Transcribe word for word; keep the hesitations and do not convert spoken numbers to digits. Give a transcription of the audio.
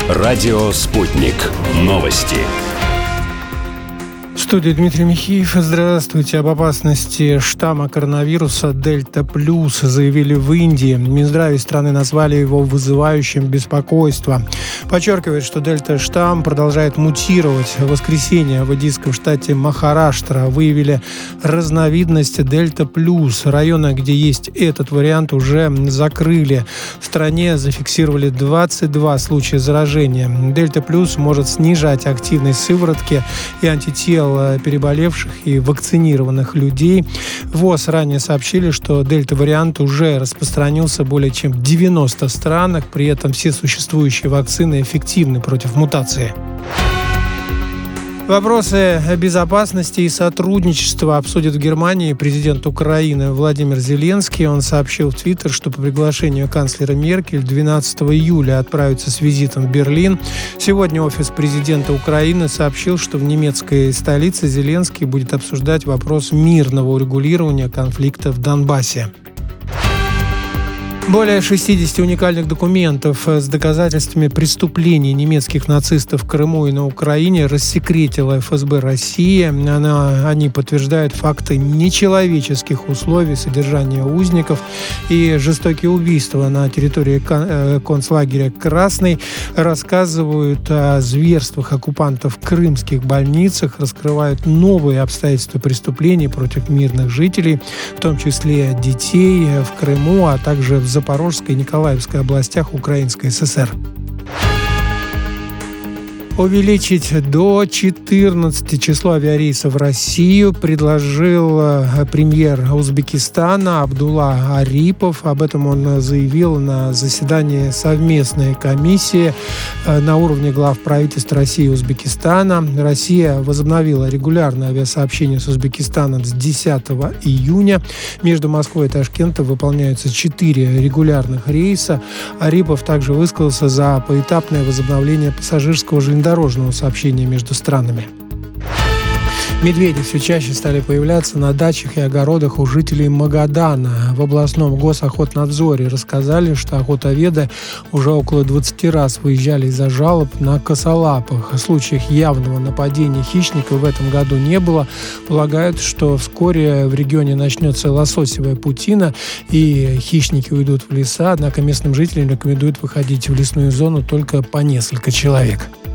Радио «Спутник». Новости. В студии Дмитрий Михеев. Здравствуйте. Об опасности штамма коронавируса Дельта Плюс заявили в Индии. В Минздраве страны назвали его вызывающим беспокойство. Подчеркивает, что Дельта-штамм продолжает мутировать. В воскресенье в индийском штате Махараштра выявили разновидность Дельта Плюс. Районы, где есть этот вариант, уже закрыли. В стране зафиксировали двадцать два случая заражения. Дельта Плюс может снижать активность сыворотки и антител переболевших и вакцинированных людей. ВОЗ ранее сообщили, что дельта-вариант уже распространился более чем в девяноста странах, при этом все существующие вакцины эффективны против мутации. Вопросы безопасности и сотрудничества обсудит в Германии президент Украины Владимир Зеленский. Он сообщил в Твиттер, что по приглашению канцлера Меркель двенадцатого июля отправится с визитом в Берлин. Сегодня офис президента Украины сообщил, что в немецкой столице Зеленский будет обсуждать вопрос мирного урегулирования конфликта в Донбассе. Более шестидесяти уникальных документов с доказательствами преступлений немецких нацистов в Крыму и на Украине рассекретила эф эс бэ России. Она, они подтверждают факты нечеловеческих условий содержания узников и жестокие убийства на территории концлагеря «Красный», рассказывают о зверствах оккупантов в крымских больницах, раскрывают новые обстоятельства преступлений против мирных жителей, в том числе детей в Крыму, а также в Запорожской и Николаевской областях Украинской эс эс эр. Увеличить до четырнадцати число авиарейсов в Россию предложил премьер Узбекистана Абдулла Арипов. Об этом он заявил на заседании совместной комиссии на уровне глав правительств России и Узбекистана. Россия возобновила регулярное авиасообщение с Узбекистаном с десятого июня. Между Москвой и Ташкентом выполняются четыре регулярных рейса. Арипов также высказался за поэтапное возобновление пассажирского железнодорожного дорожного сообщения между странами. Медведи все чаще стали появляться на дачах и огородах у жителей Магадана. В областном госохотнадзоре рассказали, что охотоведы уже около двадцати раз выезжали из-за жалоб на косолапых. Случаев явного нападения хищников в этом году не было. Полагают, что вскоре в регионе начнется лососевая путина и хищники уйдут в леса, однако местным жителям рекомендуют выходить в лесную зону только по несколько человек.